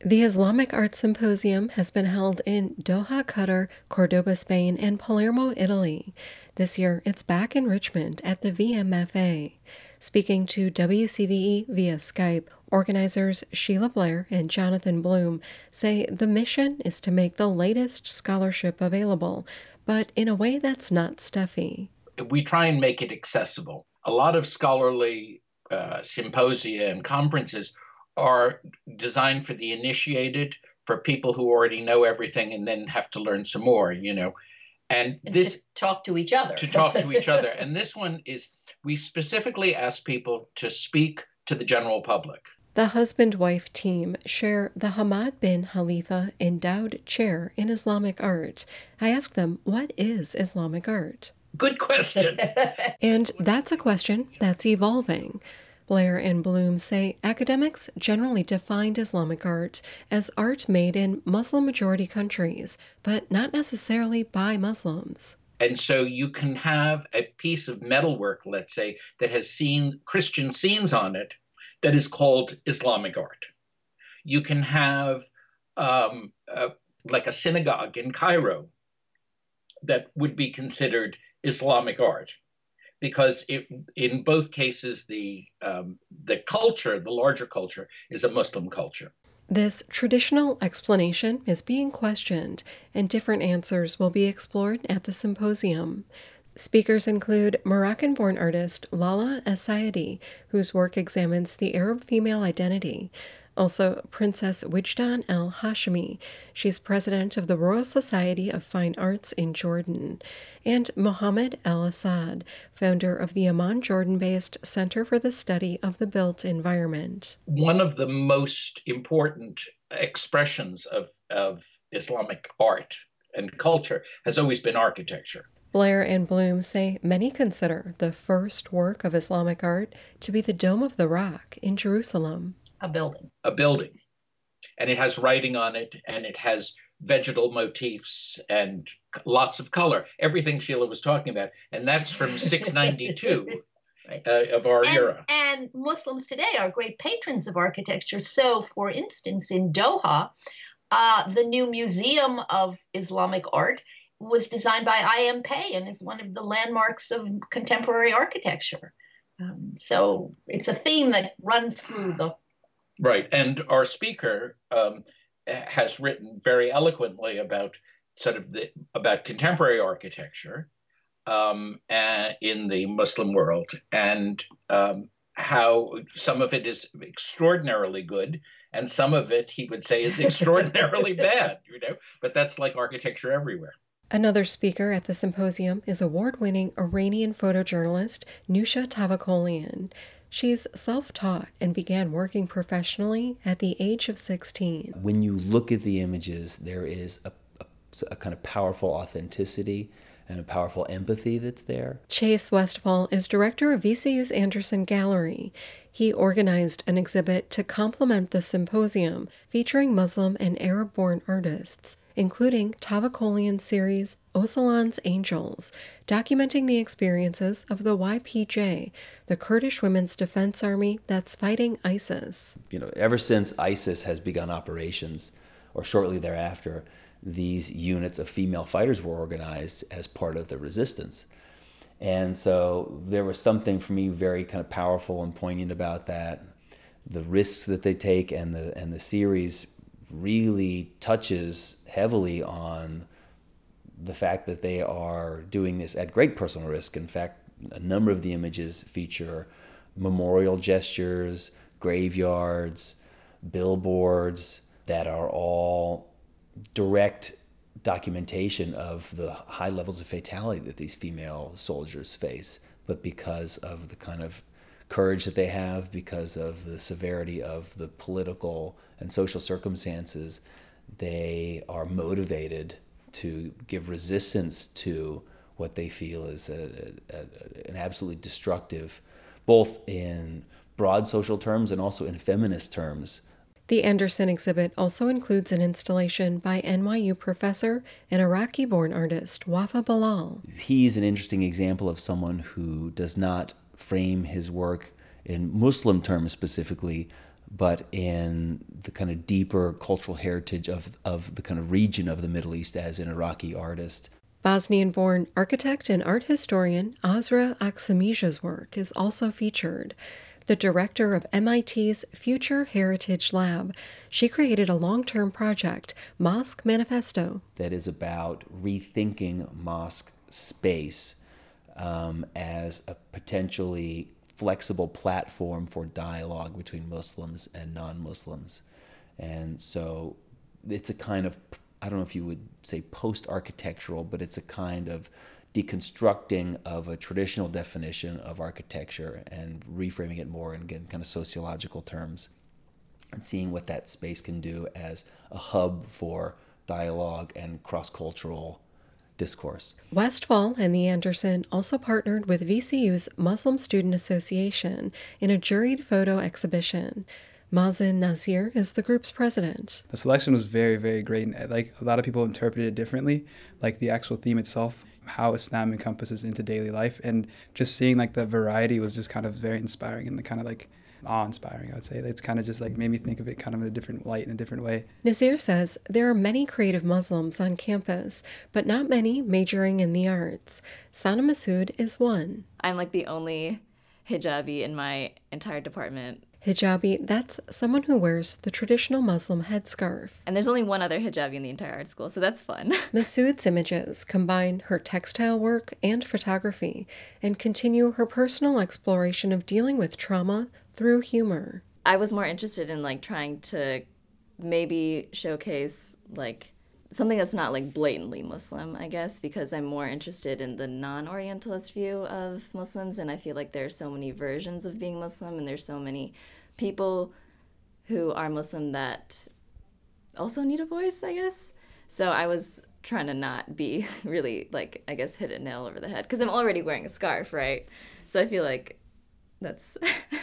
The Islamic Art Symposium has been held in Doha, Qatar, Cordoba, Spain, and Palermo, Italy. This year, it's back in Richmond at the VMFA. Speaking to WCVE via Skype, organizers Sheila Blair and Jonathan Bloom say the mission is to make the latest scholarship available, but in a way that's not stuffy. We try and make it accessible. A lot of scholarly symposia and conferences are designed for the initiated, for people who already know everything and then have to learn some more, And this to talk to each other. And this one is, we specifically ask people to speak to the general public. The husband-wife team share the Hamad bin Khalifa Endowed Chair in Islamic Art. I asked them, what is Islamic art? Good question. And that's a question that's evolving. Blair and Bloom say academics generally defined Islamic art as art made in Muslim-majority countries, but not necessarily by Muslims. And so you can have a piece of metalwork, let's say, that has seen Christian scenes on it that is called Islamic art. You can have like a synagogue in Cairo that would be considered Islamic art, because in both cases, the culture, the larger culture, is a Muslim culture. This traditional explanation is being questioned, and different answers will be explored at the symposium. Speakers include Moroccan-born artist Lala Essayedi, whose work examines the Arab female identity. Also, Princess Wijdan El Hashimi. She's president of the Royal Society of Fine Arts in Jordan. And Mohammed El Assad, founder of the Amman, Jordan-based Center for the Study of the Built Environment. One of the most important expressions of Islamic art and culture has always been architecture. Blair and Bloom say many consider the first work of Islamic art to be the Dome of the Rock in Jerusalem. A building. And it has writing on it, and it has vegetal motifs and lots of color. Everything Sheila was talking about. And that's from 692 right. Of our era. And Muslims today are great patrons of architecture. So, for instance, in Doha, the new Museum of Islamic Art was designed by I.M. Pei and is one of the landmarks of contemporary architecture. So it's a theme that runs through the... Right. And our speaker has written very eloquently about about contemporary architecture in the Muslim world, and how some of it is extraordinarily good and some of it, he would say, is extraordinarily bad, but that's like architecture everywhere. Another speaker at the symposium is award-winning Iranian photojournalist Nusha Tavakolian. She's self-taught and began working professionally at the age of 16. When you look at the images, there is a kind of powerful authenticity and a powerful empathy that's there. Chase Westfall is director of VCU's Anderson Gallery. He organized an exhibit to complement the symposium featuring Muslim and Arab-born artists, including Tavakolian's series Ocalan's Angels, documenting the experiences of the YPJ, the Kurdish Women's Defense Army that's fighting ISIS. Ever since ISIS has begun operations, or shortly thereafter, these units of female fighters were organized as part of the resistance. And so there was something for me very kind of powerful and poignant about that. The risks that they take, and the series really touches heavily on the fact that they are doing this at great personal risk. In fact, a number of the images feature memorial gestures, graveyards, billboards that are all direct documentation of the high levels of fatality that these female soldiers face, but because of the kind of courage that they have, because of the severity of the political and social circumstances, they are motivated to give resistance to what they feel is an absolutely destructive, both in broad social terms and also in feminist terms. The Anderson exhibit also includes an installation by NYU professor and Iraqi-born artist Wafa Bilal. He's an interesting example of someone who does not frame his work in Muslim terms specifically, but in the kind of deeper cultural heritage of the kind of region of the Middle East as an Iraqi artist. Bosnian-born architect and art historian Azra Aksamija's work is also featured. The director of MIT's Future Heritage Lab, she created a long-term project, Mosque Manifesto, that is about rethinking mosque space as a potentially flexible platform for dialogue between Muslims and non-Muslims. And so it's a kind of, I don't know if you would say post-architectural, but it's a kind of deconstructing of a traditional definition of architecture and reframing it more in, again, kind of sociological terms, and seeing what that space can do as a hub for dialogue and cross-cultural discourse. Westfall and the Anderson also partnered with VCU's Muslim Student Association in a juried photo exhibition. Mazen Nasir is the group's president. The selection was very, very great. And like a lot of people interpreted it differently, like the actual theme itself, how Islam encompasses into daily life. And just seeing like the variety was just kind of very inspiring and the kind of like awe-inspiring, I would say. It's kind of just like made me think of it kind of in a different light, in a different way. Nasir says there are many creative Muslims on campus, but not many majoring in the arts. Sana Masood is one. I'm like the only hijabi in my entire department. Hijabi, that's someone who wears the traditional Muslim headscarf. And there's only one other hijabi in the entire art school, so that's fun. Masood's images combine her textile work and photography and continue her personal exploration of dealing with trauma through humor. I was more interested in like trying to maybe showcase like something that's not like blatantly Muslim, I guess, because I'm more interested in the non-Orientalist view of Muslims, and I feel like there's so many versions of being Muslim, and there's so many people who are Muslim that also need a voice, I guess. So I was trying to not be really, like, I guess, hit a nail over the head, because I'm already wearing a scarf, right? So I feel like that's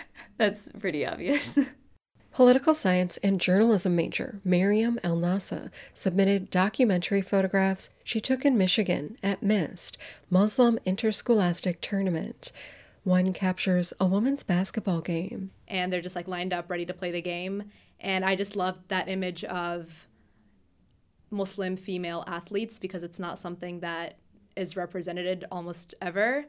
pretty obvious. Political science and journalism major Mariam El-Nasa submitted documentary photographs she took in Michigan at MIST, Muslim Interscholastic Tournament. One captures a women's basketball game. And they're just like lined up, ready to play the game. And I just loved that image of Muslim female athletes because it's not something that is represented almost ever.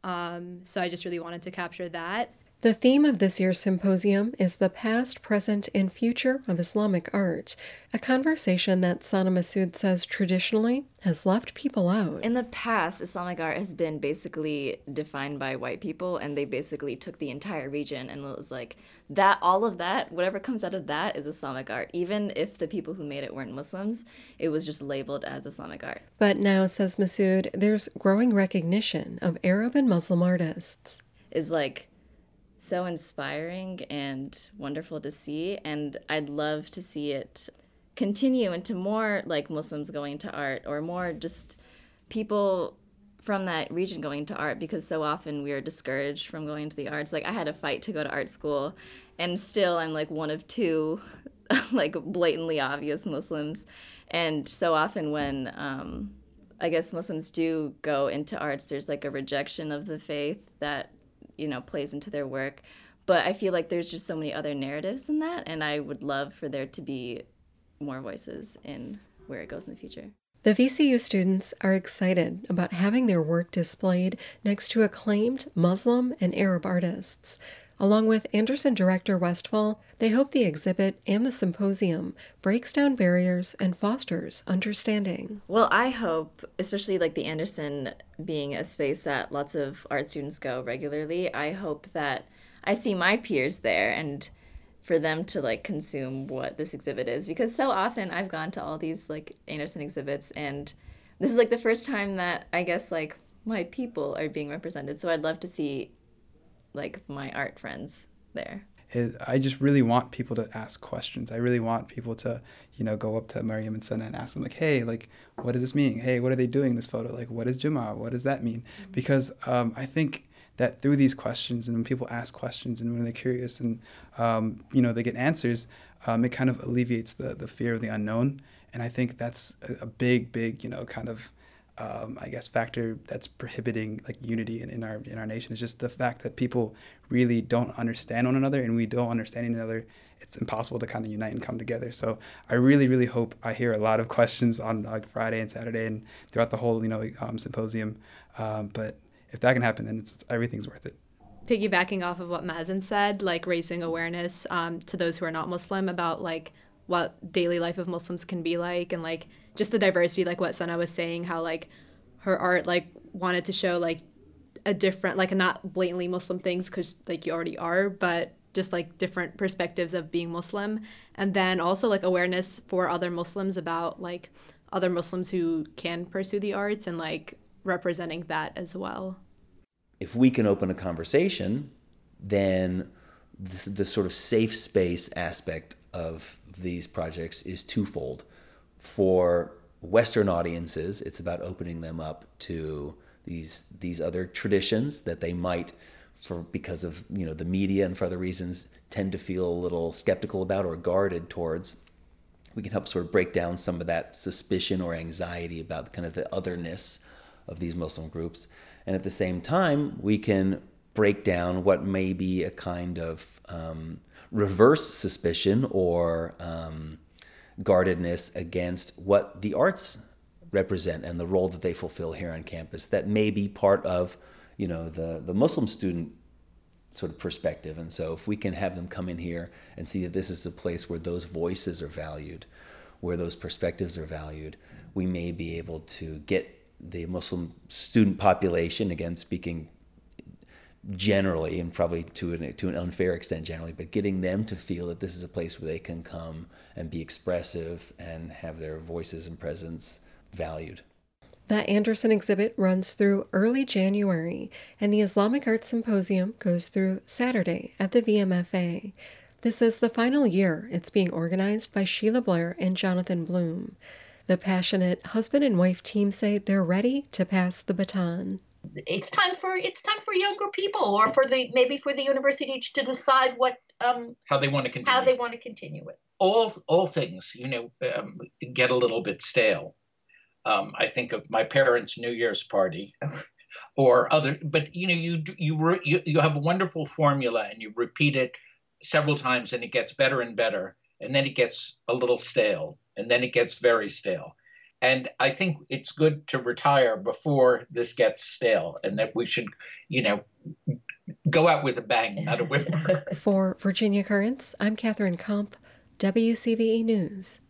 So I just really wanted to capture that. The theme of this year's symposium is the past, present, and future of Islamic art, a conversation that Sana Masood says traditionally has left people out. In the past, Islamic art has been basically defined by white people, and they basically took the entire region and it was like, that, all of that, whatever comes out of that is Islamic art. Even if the people who made it weren't Muslims, it was just labeled as Islamic art. But now, says Masood, there's growing recognition of Arab and Muslim artists. Is like so inspiring and wonderful to see, and I'd love to see it continue into more like Muslims going to art, or more just people from that region going to art, because so often we are discouraged from going to the arts. Like I had to fight to go to art school, and still I'm like one of two like blatantly obvious Muslims. And so often when I guess Muslims do go into arts, there's like a rejection of the faith that, you know, plays into their work. But I feel like there's just so many other narratives in that, and I would love for there to be more voices in where it goes in the future. The VCU students are excited about having their work displayed next to acclaimed Muslim and Arab artists. Along with Anderson director Westfall, they hope the exhibit and the symposium breaks down barriers and fosters understanding. Well, I hope, especially like the Anderson being a space that lots of art students go regularly, I hope that I see my peers there and for them to like consume what this exhibit is. Because so often I've gone to all these like Anderson exhibits, and this is like the first time that I guess like my people are being represented. So I'd love to see like my art friends there. I just really want people to ask questions. I really want people to, you know, go up to Mariam and Sana and ask them like, hey, like, what does this mean? Hey, what are they doing in this photo? Like, what is Jummah? What does that mean? Because I think that through these questions, and when people ask questions and when they're curious and, you know, they get answers, it kind of alleviates the fear of the unknown. And I think that's a big, you know, kind of I guess, factor that's prohibiting like unity in our nation. Is just the fact that people really don't understand one another, and we don't understand one another. It's impossible to kind of unite and come together. So I really, really hope I hear a lot of questions on like Friday and Saturday and throughout the whole, symposium. But if that can happen, then everything's worth it. Piggybacking off of what Mazen said, like raising awareness to those who are not Muslim about like what daily life of Muslims can be like, and like just the diversity, like what Sana was saying, how like her art like wanted to show like a different, like not blatantly Muslim things because like you already are, but just like different perspectives of being Muslim. And then also like awareness for other Muslims about like other Muslims who can pursue the arts, and like representing that as well. If we can open a conversation, then the sort of safe space aspect of these projects is twofold. For Western audiences, it's about opening them up to these other traditions that they might, because of the media and for other reasons, tend to feel a little skeptical about or guarded towards. We can help sort of break down some of that suspicion or anxiety about kind of the otherness of these Muslim groups. And at the same time, we can break down what may be a kind of reverse suspicion or guardedness against what the arts represent and the role that they fulfill here on campus that may be part of the Muslim student sort of perspective. And so if we can have them come in here and see that this is a place where those voices are valued, where those perspectives are valued, we may be able to get the Muslim student population, again speaking generally and probably to an unfair extent generally, but getting them to feel that this is a place where they can come and be expressive and have their voices and presence valued. The Anderson exhibit runs through early January, and the Islamic Arts Symposium goes through Saturday at the VMFA. This is the final year it's being organized by Sheila Blair and Jonathan Bloom. The passionate husband and wife team say they're ready to pass the baton. It's time for younger people, or for the university to decide what how they want to continue it. All things get a little bit stale. I think of my parents' New Year's party, or other. But you have a wonderful formula and you repeat it several times, and it gets better and better, and then it gets a little stale, and then it gets very stale. And I think it's good to retire before this gets stale, and that we should, go out with a bang, not a whimper. For Virginia Currents, I'm Catherine Komp, WCVE News.